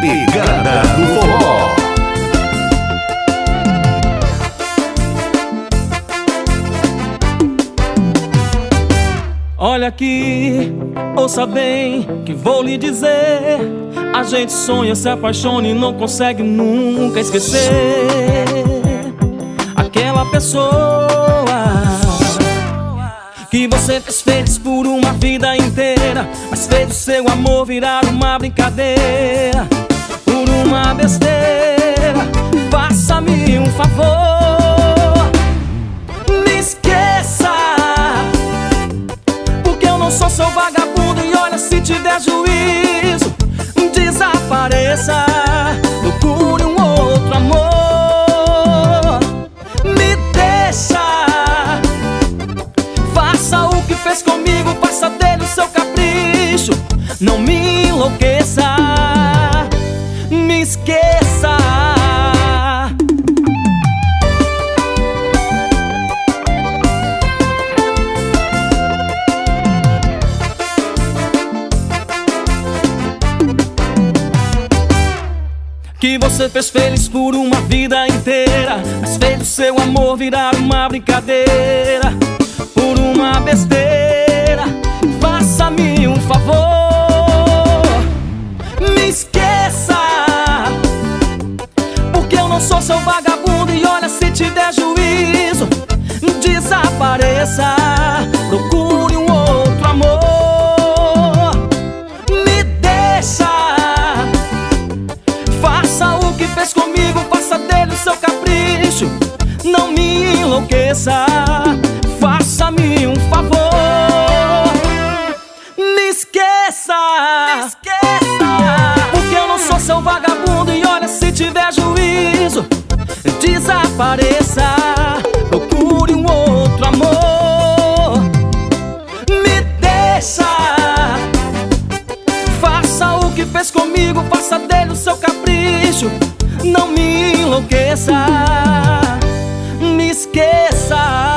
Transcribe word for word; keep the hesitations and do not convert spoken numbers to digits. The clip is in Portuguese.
Pegada do Forró. Olha aqui, ouça bem que vou lhe dizer. A gente sonha, se apaixona e não consegue nunca esquecer aquela pessoa que você fez feliz por uma vida inteira, mas fez o seu amor virar uma brincadeira. Por uma besteira, faça-me um favor, me esqueça, porque eu não sou seu vagabundo. E olha, se tiver juízo, desapareça, procure um outro amor, me deixa, faça o que fez comigo, faça dele o seu capricho, não me enlouqueça, me esqueça. Que você fez feliz por uma vida inteira, mas fez o seu amor virar uma brincadeira. Por uma besteira, faça-me um favor, me esqueça, porque eu não sou seu vagabundo. E olha, se tiver juízo, desapareça, procure um outro amor, me deixa, faça o que fez comigo, faça dele o seu capricho, não me enlouqueça, faça-me um favor, me esqueça, me esqueça, porque eu não sou seu vagabundo. E olha, se tiver juízo, desapareça, procure um outro amor, me deixa, faça o que fez comigo, faça dele o seu capricho, não me enlouqueça, me esqueça.